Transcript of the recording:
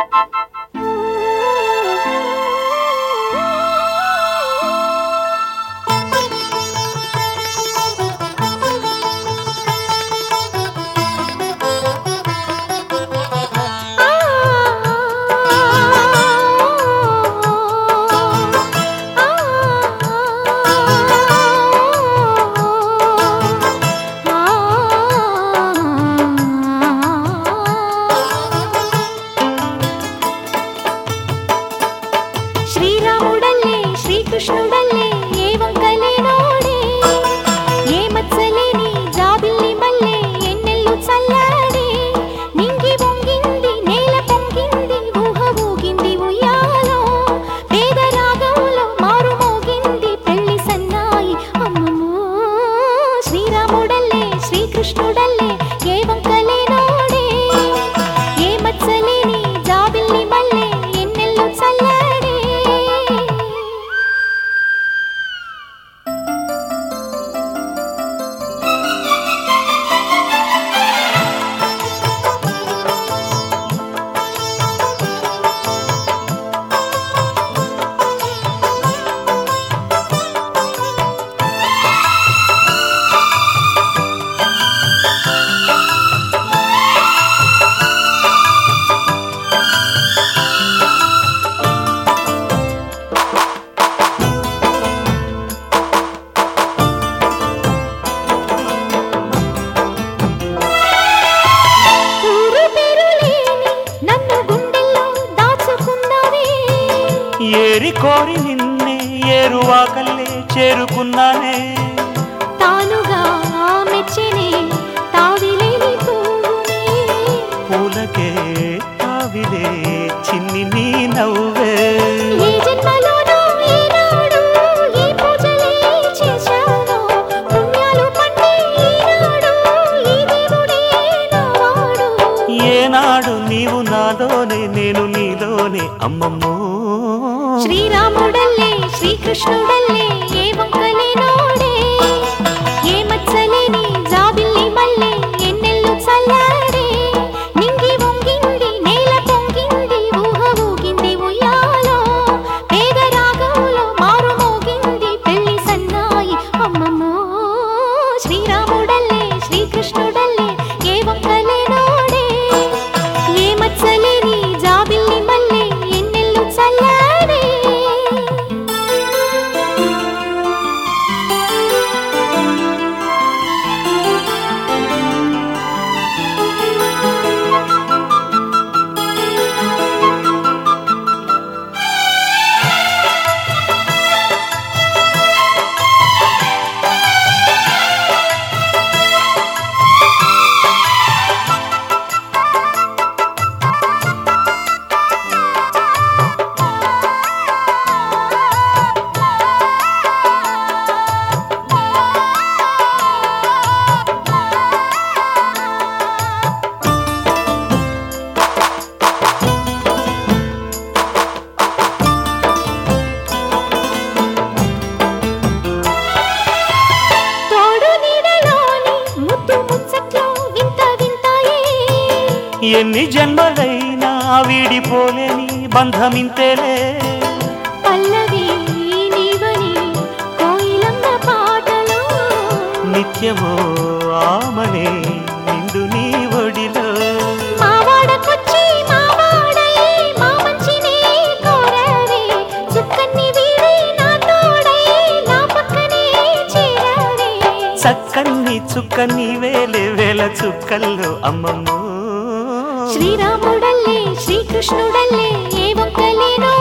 శ్రీరాముడల్లే శ్రీకృష్ణుడల్లే ఏ వంకలేనోడే ఏ మత్సలేని జాబిల్లి మల్లె ఎన్నెల్లు చల్లాడే నింగి వంగింది నేల పొంగింది ఊహ ఊగింది ఉయ్యాలో పేద రాగంలో మారు మోగింది పెళ్లి సన్నాయి అమ్మమ్మో శ్రీరాముడల్లే శ్రీకృష్ణుడల్లే ఏ వంకలేనోడే ఏ మత్సలేని జాబిల్లి మల్లె ఎన్నెల్లు చల్లాడే ఏరి కోరి నిన్నే ఏరువాకల్లే చేరుకున్నానే తానుగా మెచ్చనే తావిలేని పువ్వునే పూలకే తావిలే చిన్ని నీ నవ్వే ఏ జన్మలోనో ఈనాడు ఈ పూజలే చేశాను పుణ్యాలు పండే ఈనాడు ఈ దేవుడే నావాడు ఏనాడు నీవు నాలోనే నేను నీలోనే అమ్మమ్మో శ్రీరాముడల్లే శ్రీకృష్ణుడల్లే ఏ వంకలేనోడే ఏ మత్సలేని జాబిల్లి మల్లె ఎన్నెల్లు చల్లాడే నింగి వంగింది నేల పొంగింది ఊహ ఊగింది ఉయ్యాలో పేద రాగంలో మారు మోగింది పెళ్లి సన్నాయి అమ్మమ్మో శ్రీరాముడల్లే శ్రీకృష్ణుడల్లే ఏ వంకలేనోడే ఏ మత్సలేని జాబిల్లి మల్లె ఎన్నెల్లు చల్లాడే ఎన్ని జన్మలైనా వీడిపోలేని బంధమింతేలే పల్లవి నీవని కోయిలమ్మ పాటలో నిత్యమో ఆమనే నిండు నీ ఒడిలో మావాడకొచ్చి మావాడై మా మంచినే కోరవే చుక్కన్ని వీడి నా తోడై నా పక్కనే చేరవే చక్కన్ని చుక్కన్ని వేలే వేల చుక్కల్లో అమ్మమ్మో శ్రీరాముడల్లే శ్రీకృష్ణుడల్లే ఏ వంకలేనో